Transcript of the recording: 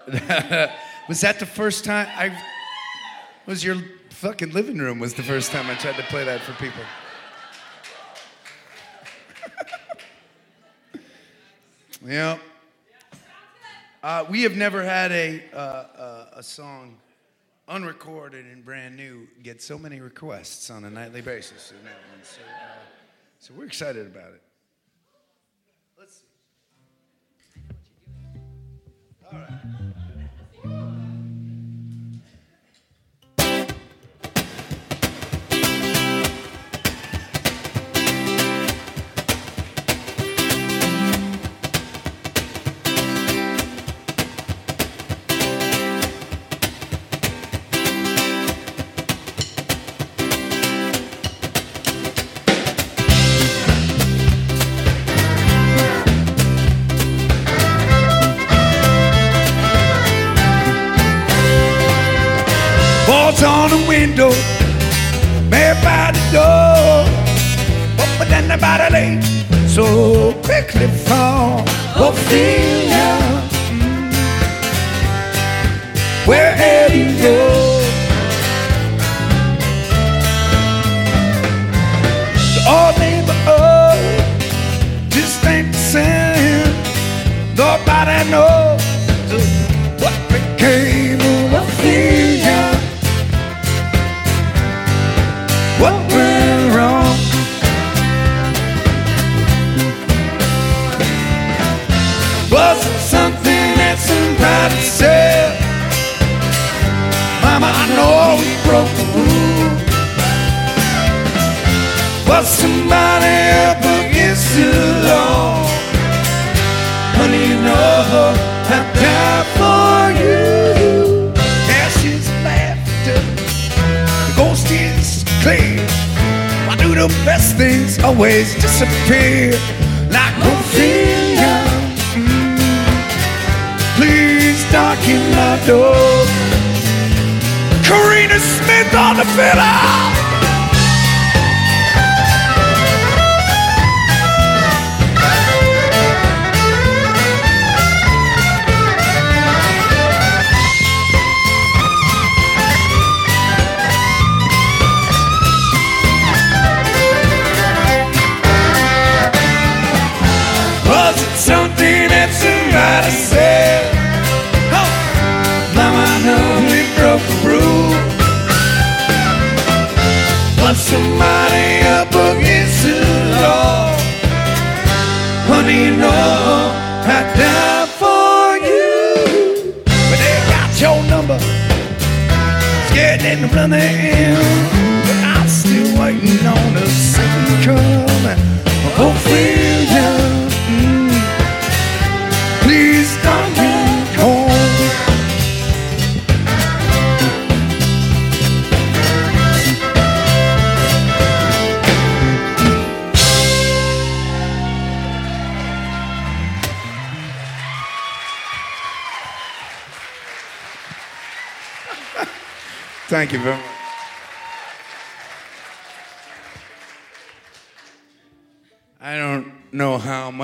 Was that the first time was your fucking living room was the first time I tried to play that for people. Yeah. We have never had a song unrecorded and brand new get so many requests on a nightly basis in that one. So we're excited about it. Let's see. All right. Boards on the window, made by the door, but then the body lay so quickly fall. Ophelia, where do you go? The old neighborhood just ain't the same. Nobody knows what became of Ophelia. What went wrong? Was it something that somebody said? Mama, I know we broke the rule. Was somebody up against the law? Honey, you know I'd die for you. Ashes and laughter, the ghost is clear. Why do the best things always disappear? Like Ophelia, please darken my door. Karina Smith on the fiddle. Was it something that somebody said? Oh, Mama, I know we broke the rule. Was somebody up against the law? Honey, you know I'd die for you. But they got your number, scared that the blood in. But I'm still waiting on the second coming. Ophelia, please don't get home. Thank you very much. I don't know how much